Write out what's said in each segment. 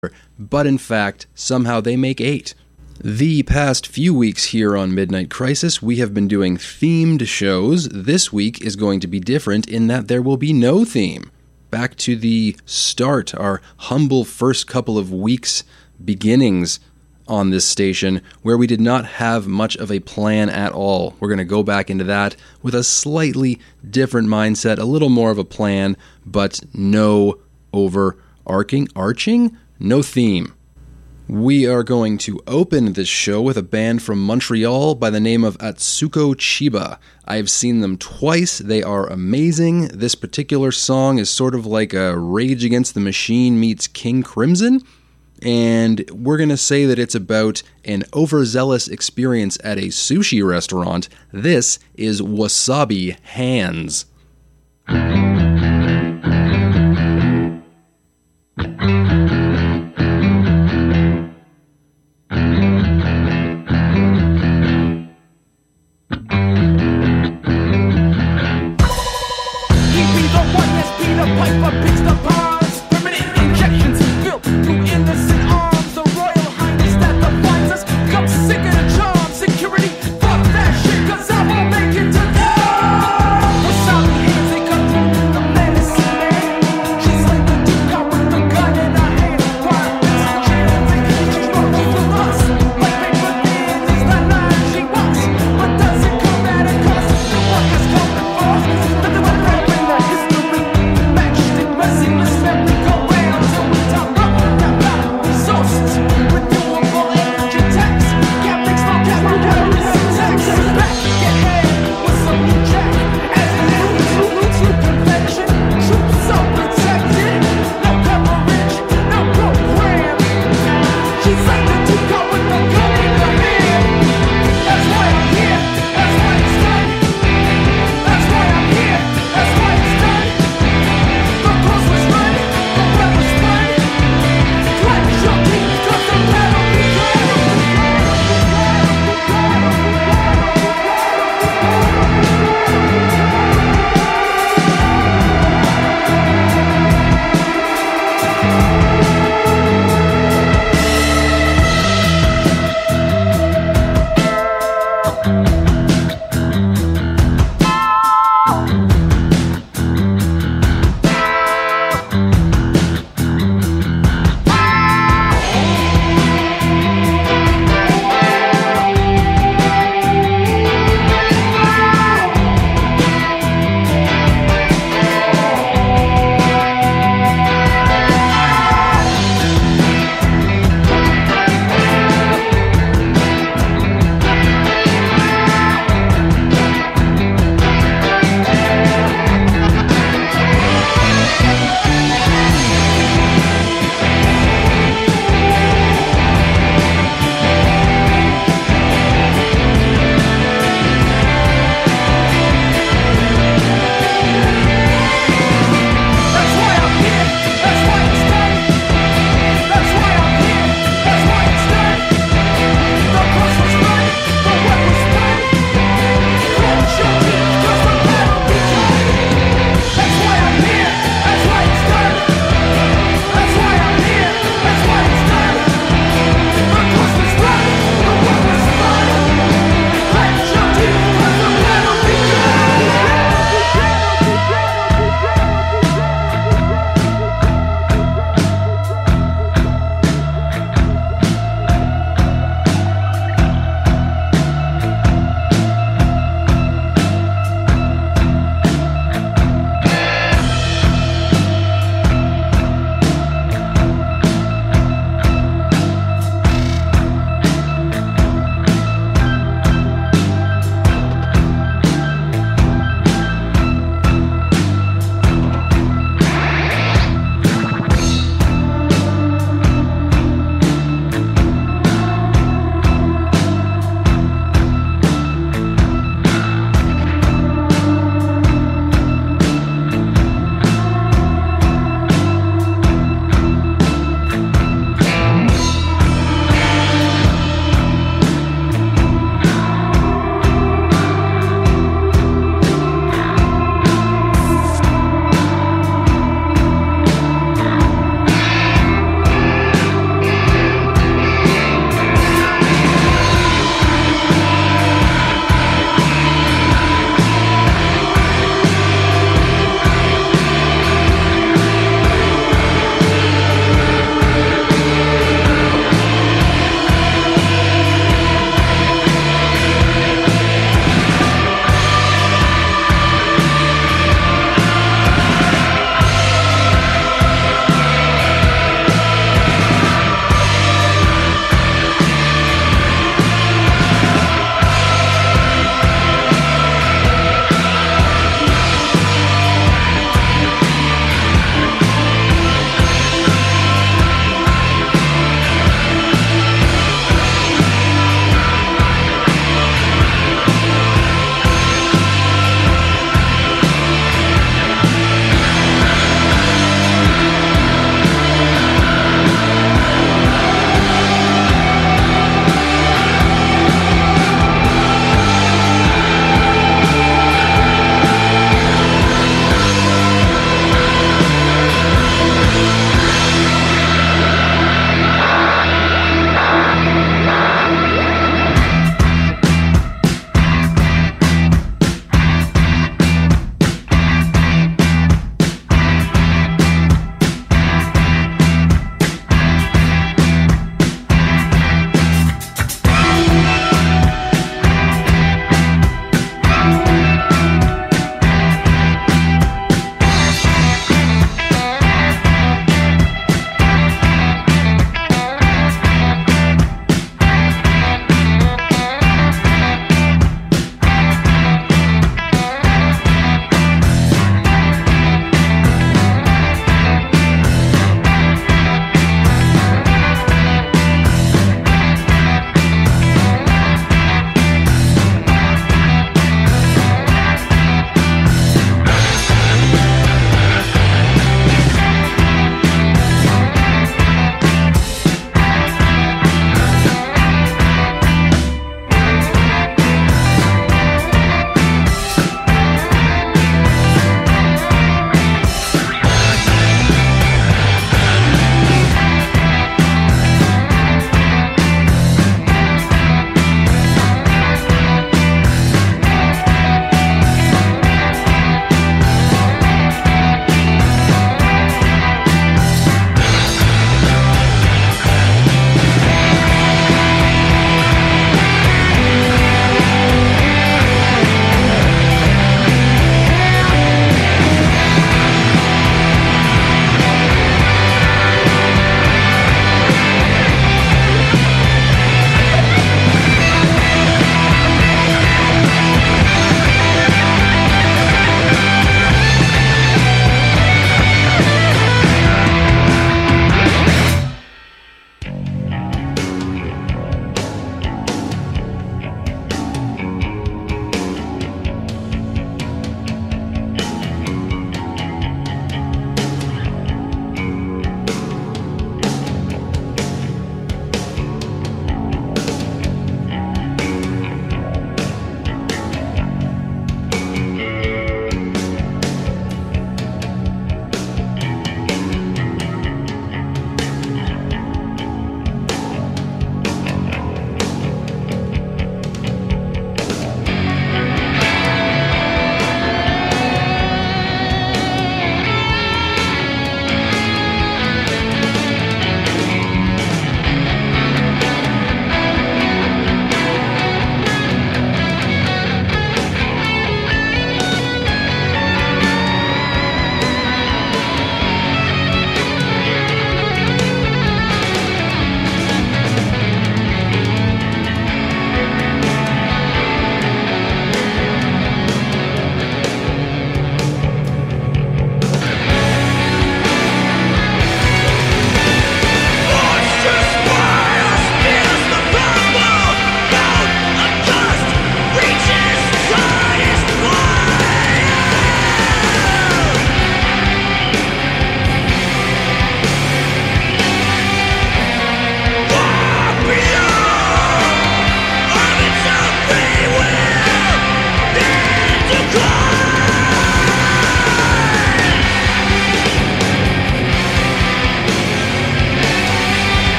but in fact, somehow they make 8. The past few weeks here on Midnight Crisis, we have been doing themed shows. This week is going to be different in that there will be no theme. Back to the start, our humble first couple of weeks beginnings on this station, where we did not have much of a plan at all. We're going to go back into that with a slightly different mindset, a little more of a plan, but no overarching, no theme. We are going to open this show with a band from Montreal by the name of Atsuko Chiba. I've seen them twice. They are amazing. This particular song is sort of like a Rage Against the Machine meets King Crimson. And we're going to say that it's about an overzealous experience at a sushi restaurant. This is Wasabi Hands. Security, fuck that shit, 'cause I won't make it to there. Wasabi hands, they cut through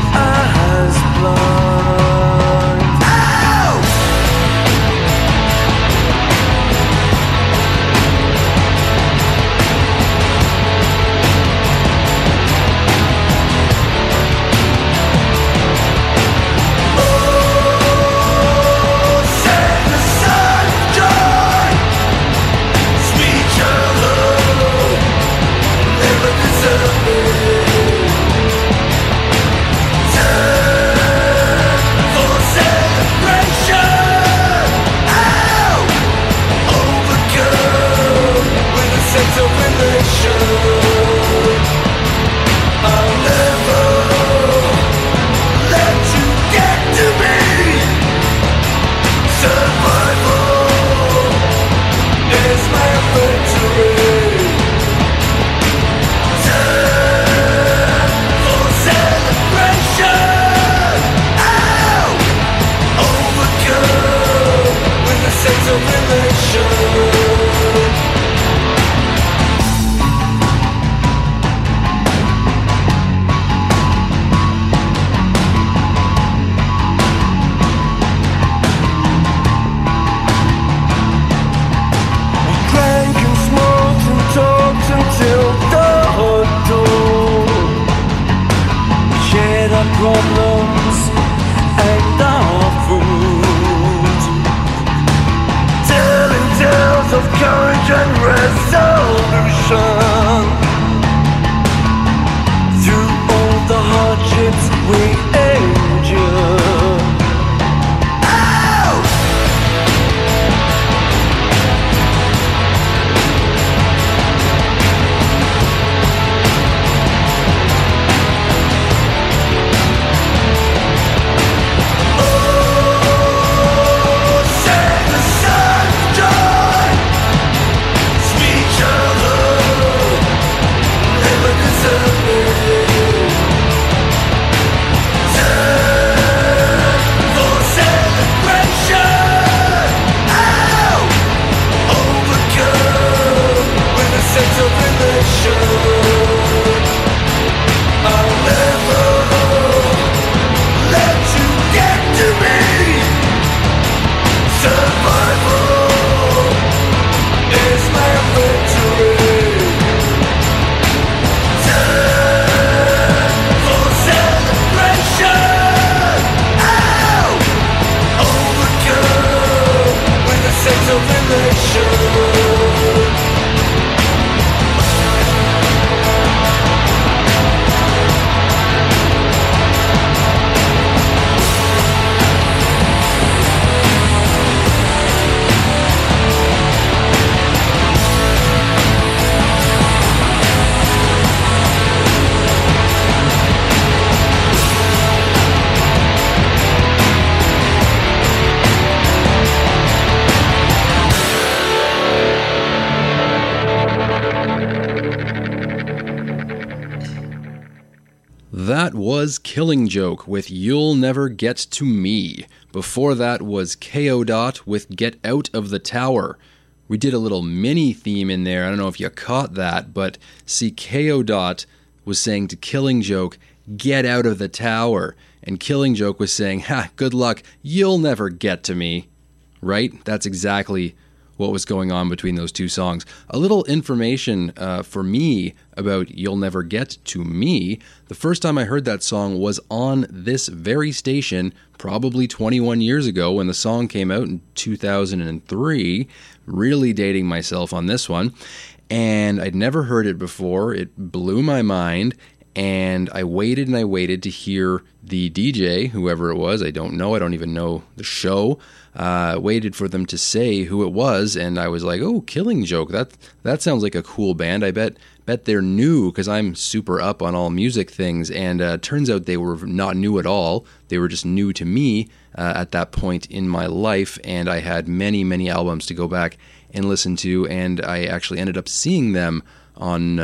eyes blind. Ow! Oh, save the sunshine, sweet child, never desert me. Problems and our food, telling tales of courage and resolution. Through all the hardships we endure. That was Killing Joke with You'll Never Get to Me. Before that was KO Dot with Get Out of the Tower. We did a little mini theme in there. I don't know if you caught that, but see, KO Dot was saying to Killing Joke, get out of the tower. And Killing Joke was saying, ha, good luck, you'll never get to me. Right? That's exactly what was going on between those two songs. A little information for me about You'll Never Get to Me. The first time I heard that song was on this very station, probably 21 years ago when the song came out in 2003. Really dating myself on this one. And I'd never heard it before. It blew my mind. And I waited and I waited to hear the DJ, whoever it was. I don't know. I don't even know the show. Waited for them to say who it was, and I was like, "Oh, Killing Joke. That sounds like a cool band. I bet they're new because I'm super up on all music things." And turns out they were not new at all. They were just new to me at that point in my life, and I had many albums to go back and listen to. And I actually ended up seeing them on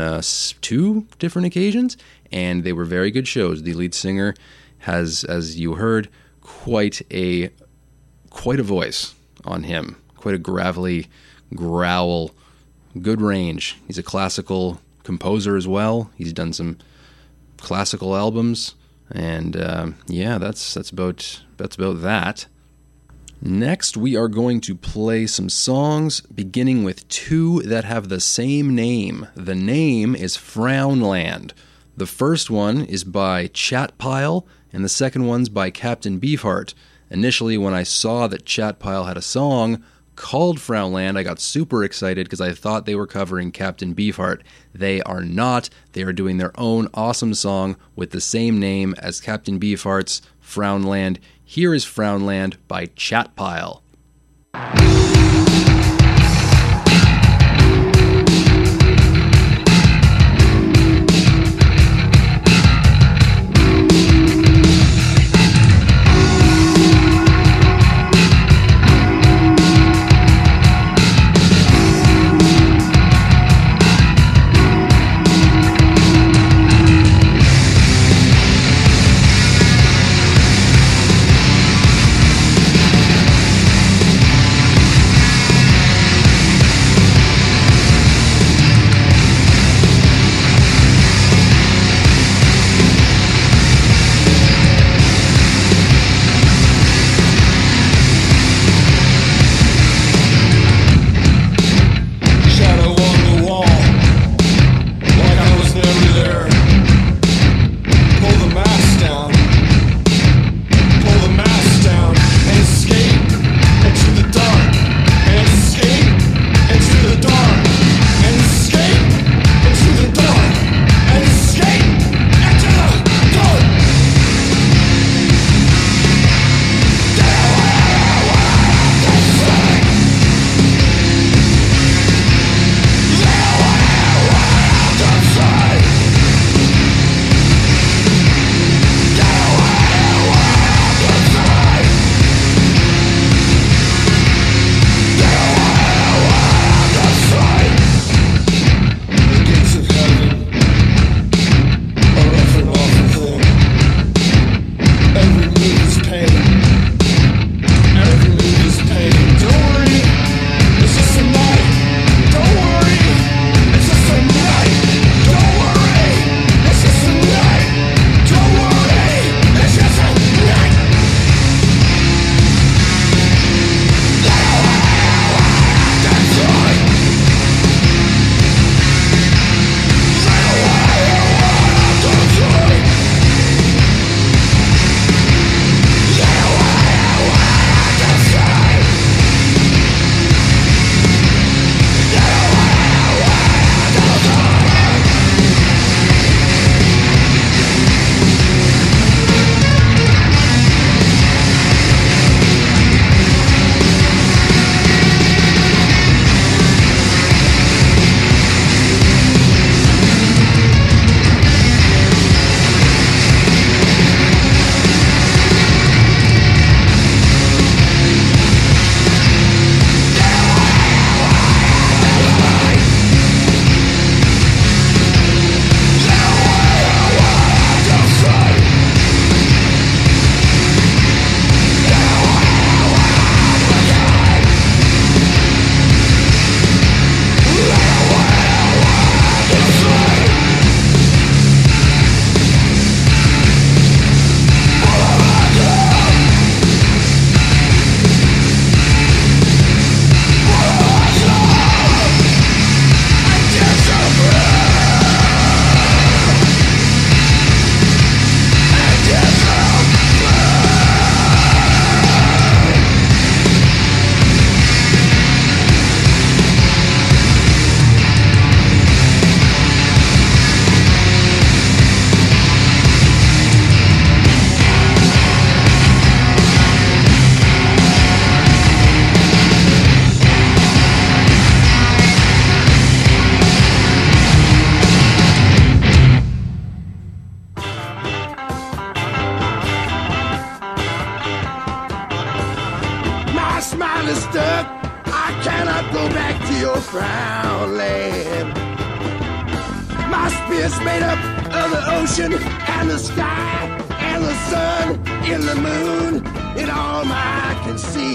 2 different occasions, and they were very good shows. The lead singer has, as you heard, quite a voice on him, quite a gravelly growl, good range. He's a classical composer as well. He's done some classical albums, And yeah, that's about that. Next, we are going to play some songs, beginning with two that have the same name. The name is Frownland. The first one is by Chatpile, and the second one's by Captain Beefheart. Initially, when I saw that Chatpile had a song called Frownland, I got super excited because I thought they were covering Captain Beefheart. They are not. They are doing their own awesome song with the same name as Captain Beefheart's, Frownland. Here is Frownland by Chatpile. go back to your frown land. My spirit's made up of the ocean and the sky and the sun and the moon and all I can see.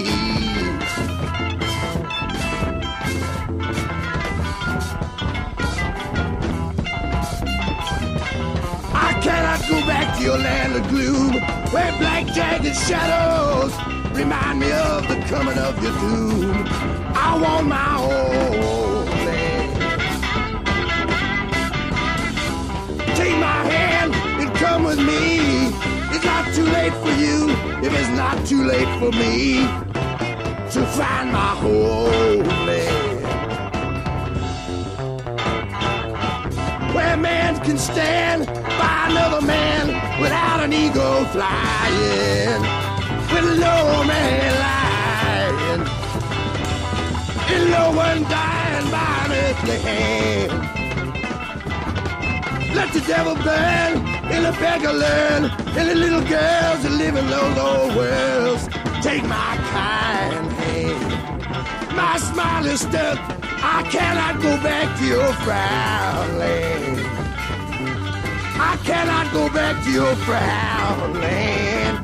I cannot go back to your land of gloom, where black jagged shadows remind me of the coming of your doom. I want my own land. Take my hand and come with me. It's not too late for you if it's not too late for me to find my homeland. Where man can stand by another man without an ego flying, with no man lying, and no one dying by an earthly hand. Let the devil burn, and the beggar learn, and the little girls that live in those old worlds take my kind hand. My smile is stuck, I cannot go back to your proud land. I cannot go back to your proud land.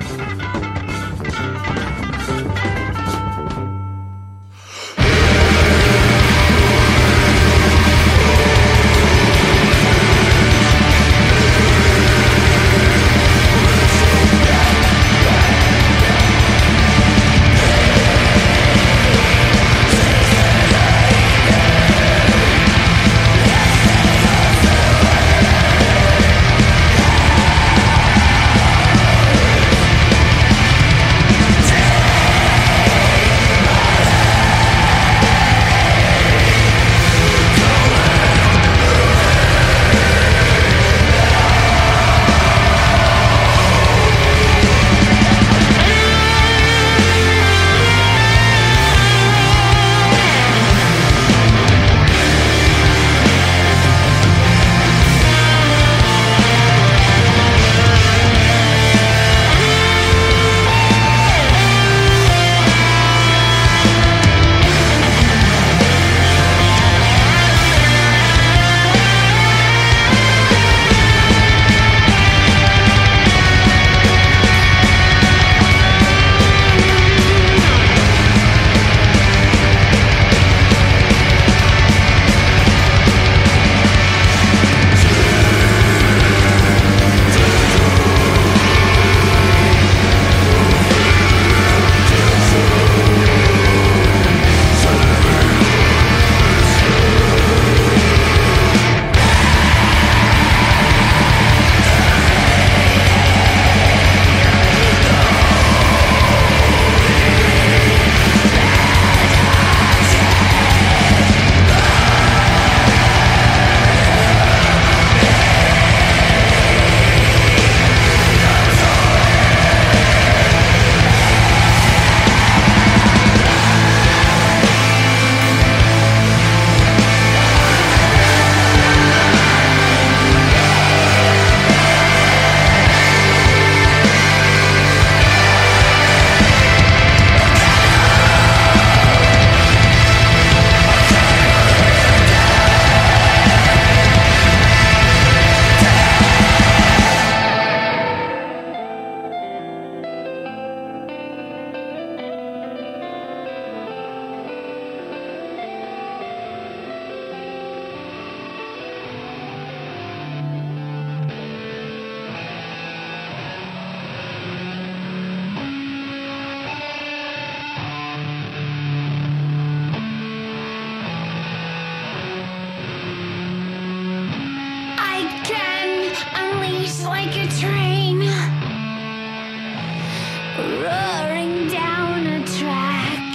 roaring down a track.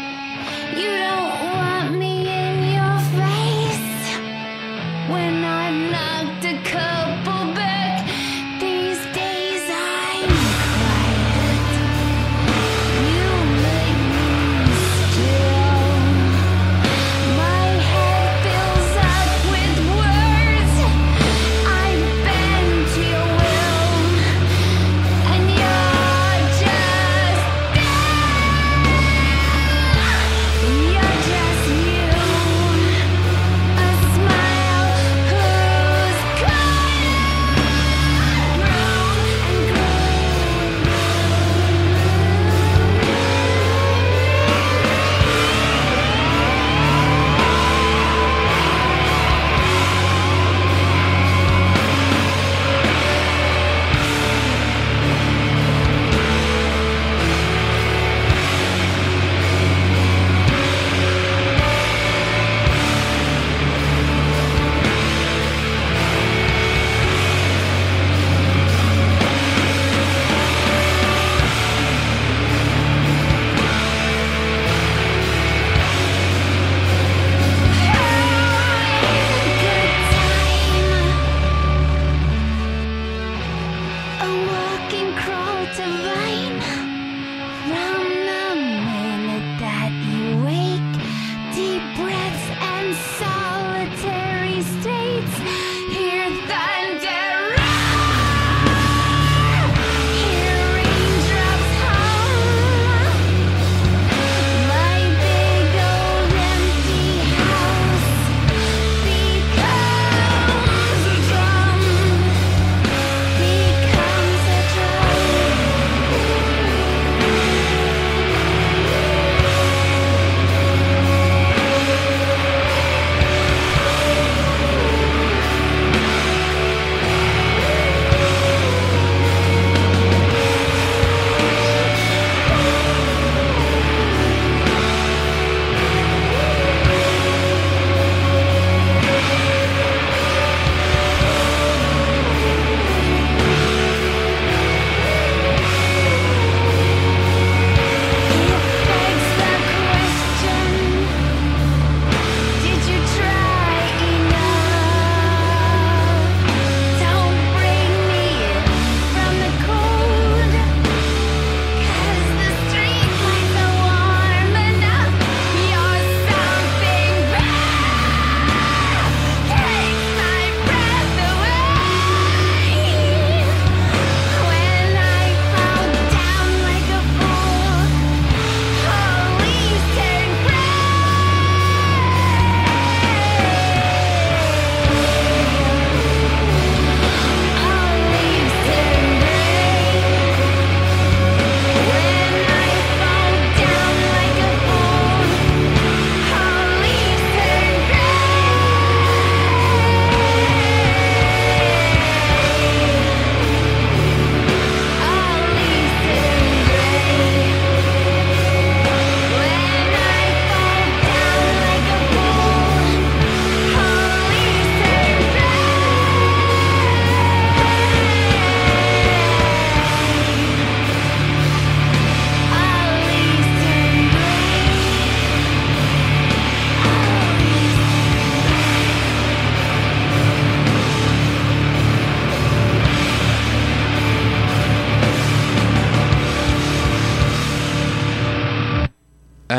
You don't want me in your face when I've knocked a couple back. These days I'm quiet. You make me still. My head fills up with words. I bend to your will, and you're just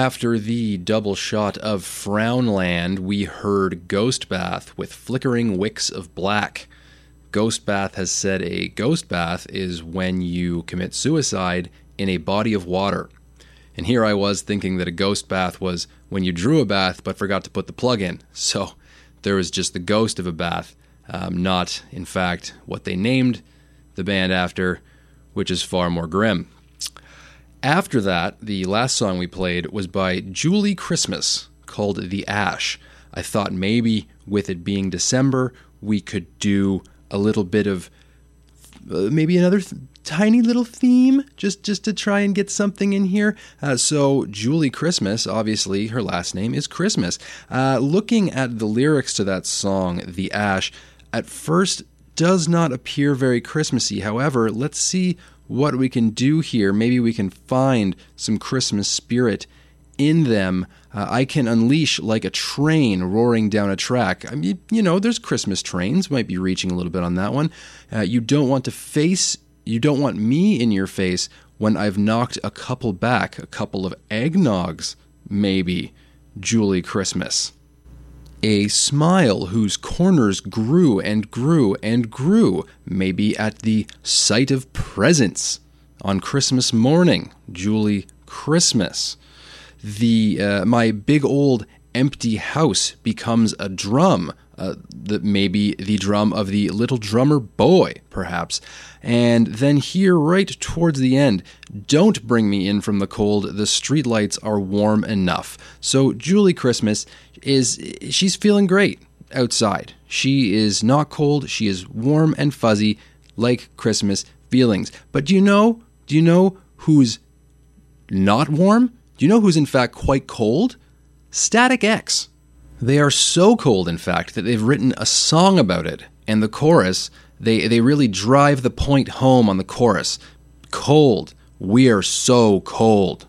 After the double shot of Frownland, we heard Ghost Bath with Flickering Wicks of Black. Ghost Bath has said a ghost bath is when you commit suicide in a body of water. And here I was thinking that a ghost bath was when you drew a bath but forgot to put the plug in. So there was just the ghost of a bath, not, in fact, what they named the band after, which is far more grim. After that, the last song we played was by Julie Christmas, called The Ash. I thought maybe with it being December, we could do a little bit of maybe another tiny little theme just to try and get something in here. So Julie Christmas, obviously her last name is Christmas. Looking at the lyrics to that song, The Ash, at first does not appear very Christmassy. However, let's see what we can do here. Maybe we can find some Christmas spirit in them. I can unleash like a train roaring down a track. I mean, there's Christmas trains. Might be reaching a little bit on that one. You don't want me in your face when I've knocked a couple back, a couple of eggnogs, maybe. Julie Christmas. A smile whose corners grew and grew and grew, maybe at the sight of presents on Christmas morning. Julie Christmas. My big old empty house becomes a drum, maybe the drum of the little drummer boy, perhaps. And then here, right towards the end, don't bring me in from the cold, the streetlights are warm enough. So Julie Christmas she's feeling great outside. She is not cold, she is warm and fuzzy, like Christmas feelings. But do you know who's not warm? Do you know who's in fact quite cold? Static X. They are so cold, in fact, that they've written a song about it. And the chorus, they really drive the point home on the chorus. Cold. We are so cold.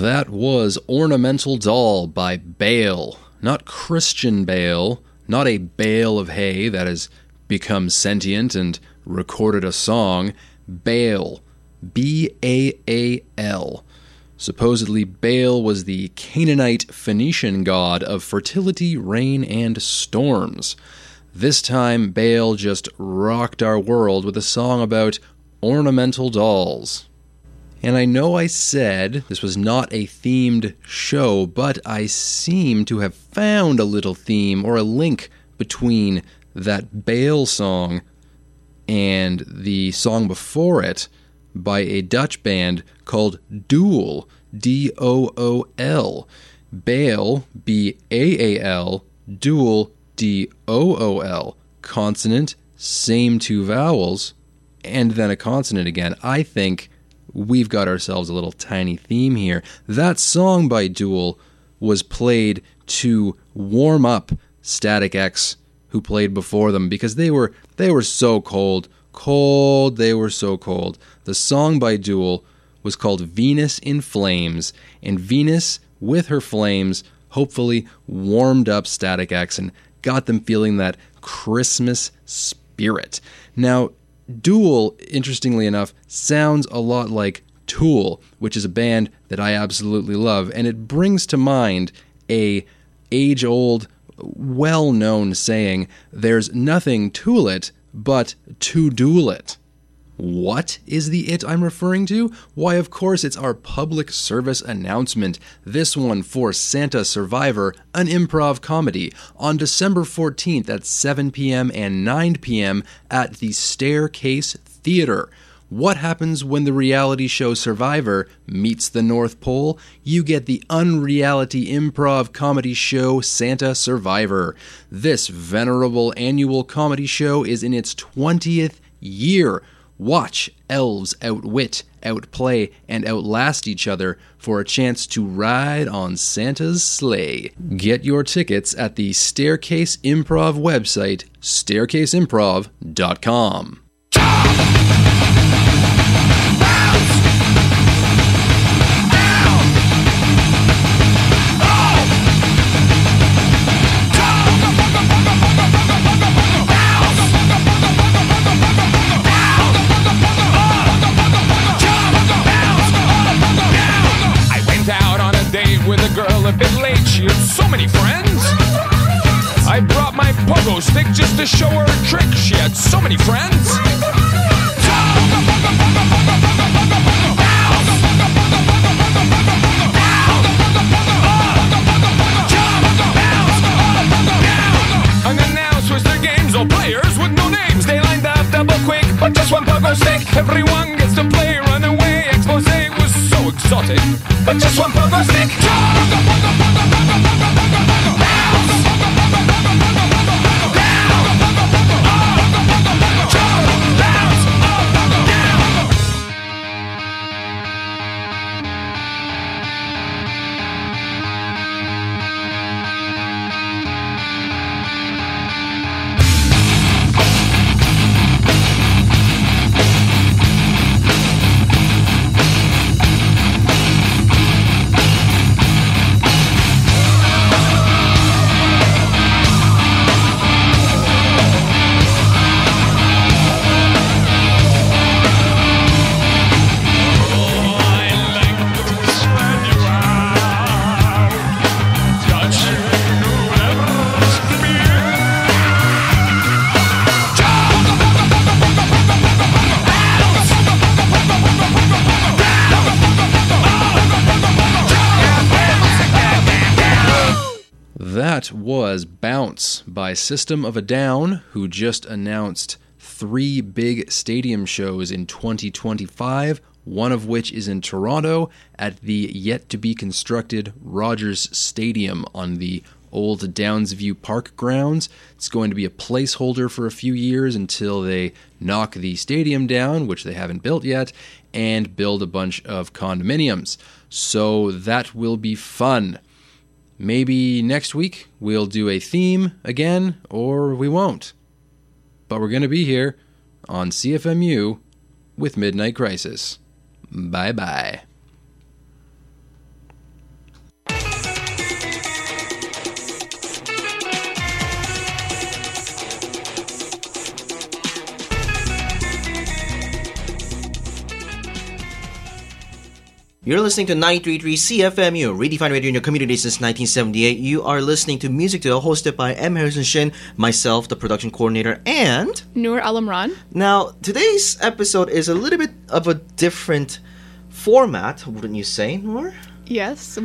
That was Ornamental Doll by Bale. Not Christian Bale, not a bale of hay that has become sentient and recorded a song. Baal. B-A-A-L. Supposedly, Baal was the Canaanite Phoenician god of fertility, rain, and storms. This time, Baal just rocked our world with a song about ornamental dolls. And I know I said this was not a themed show, but I seem to have found a little theme or a link between that Baal song and the song before it by a Dutch band called Dool, D-O-O-L. Baal, B-A-A-L, Dool, D-O-O-L. Consonant, same two vowels, and then a consonant again. I think we've got ourselves a little tiny theme here. That song by Dool was played to warm up Static X, who played before them, because they were so cold. They were so cold. The song by Dool was called Venus in Flames, and Venus, with her flames, hopefully warmed up Static X and got them feeling that Christmas spirit. Now, Dool, interestingly enough, sounds a lot like Tool, which is a band that I absolutely love, and it brings to mind a age-old, well-known saying, "There's nothing to it but to duel it." What is the it I'm referring to? Why, of course, it's our public service announcement. This one for Santa Survivor, an improv comedy, on December 14th at 7 p.m. and 9 p.m. at the Staircase Theater. What happens when the reality show Survivor meets the North Pole? You get the unreality improv comedy show Santa Survivor. This venerable annual comedy show is in its 20th year. Watch elves outwit, outplay, and outlast each other for a chance to ride on Santa's sleigh. Get your tickets at the Staircase Improv website, staircaseimprov.com. With a girl a bit late, she had so many friends. I brought my pogo stick just to show her a trick. She had so many friends. Unannounced was their games, all players with no names. They lined up double quick, but just one pogo stick. Everyone gets to play, run away. Expose was so exotic, but just one pogo stick. That was Bounce by System of a Down, who just announced 3 big stadium shows in 2025, one of which is in Toronto at the yet-to-be-constructed Rogers Stadium on the old Downsview Park grounds. It's going to be a placeholder for a few years until they knock the stadium down, which they haven't built yet, and build a bunch of condominiums. So that will be fun. Maybe next week we'll do a theme again, or we won't. But we're going to be here on CFMU with Midnight Crisis. Bye-bye. You're listening to 933 CFMU, Redefined Radio in your community since 1978. You are listening to Music Duo, hosted by M. Harrison Shin, myself, the production coordinator, and... Noor Alamran. Now, today's episode is a little bit of a different format, wouldn't you say, Noor? Yes,